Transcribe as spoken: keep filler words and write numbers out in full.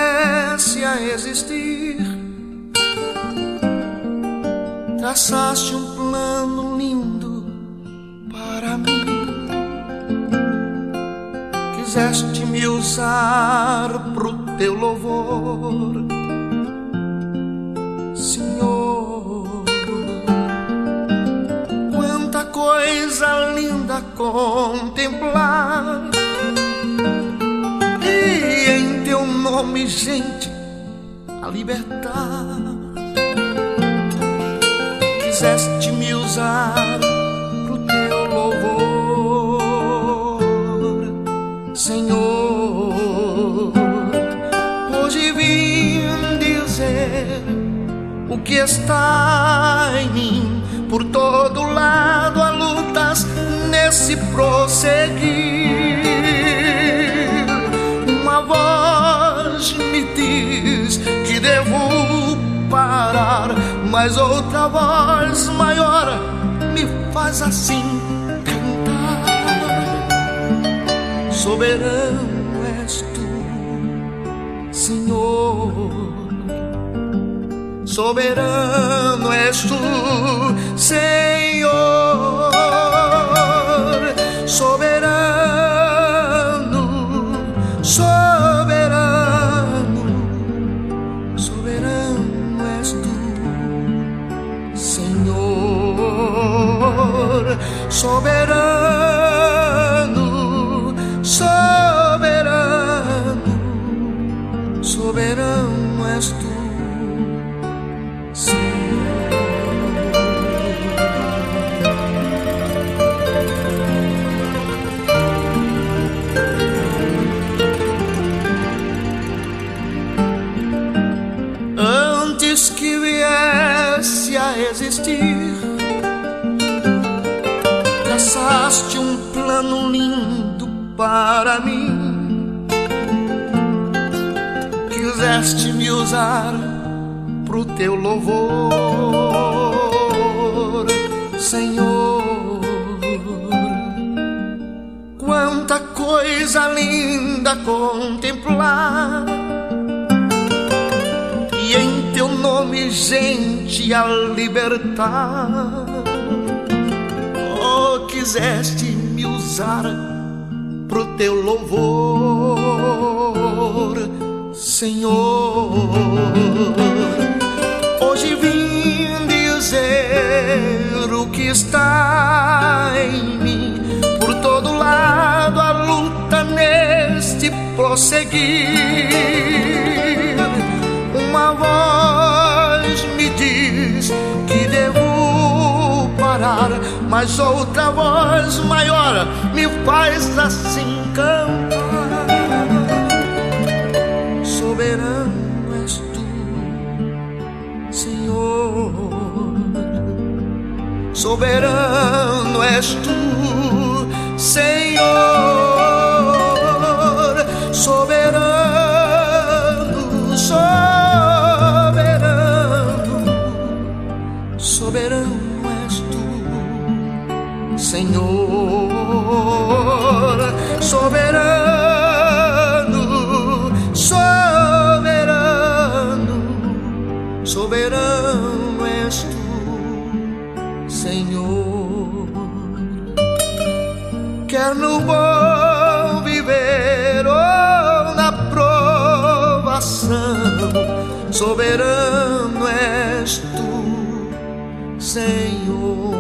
viesse a existir, traçaste um plano lindo para mim. Quiseste me usar pro teu louvor, Senhor. Quanta coisa linda contemplar, e em teu nome, gente, a libertar. Quiseste me usar pro teu louvor, Senhor. Hoje vim dizer o que está em mim. Por todo lado há lutas nesse prosseguir. Uma voz me diz que devo parar, mas outra voz maior me faz assim cantar. Soberano és tu, Senhor. Soberano és tu, Senhor. Soberano, soberano, soberano és tu, Senhor. Soberano, soberano, soberano és tu, antes que viesse a existir, traçaste um plano lindo para mim. Quiseste me usar pro teu louvor, Senhor. Quanta coisa linda contemplar, e em teu nome, gente, a libertar. Oh, quiseste me usar pro teu louvor, Senhor. Hoje vim dizer o que está em mim. Por todo lado a luta neste prosseguir. Uma voz me diz que devo parar, mas outra voz maior me faz assim cantar. Soberano és tu, Senhor. Soberano és tu, Senhor. Soberano, soberano, soberano és tu, Senhor. Soberano, soberano, soberano és tu, Senhor. Quer no bom viver ou na provação, soberano és tu, Senhor.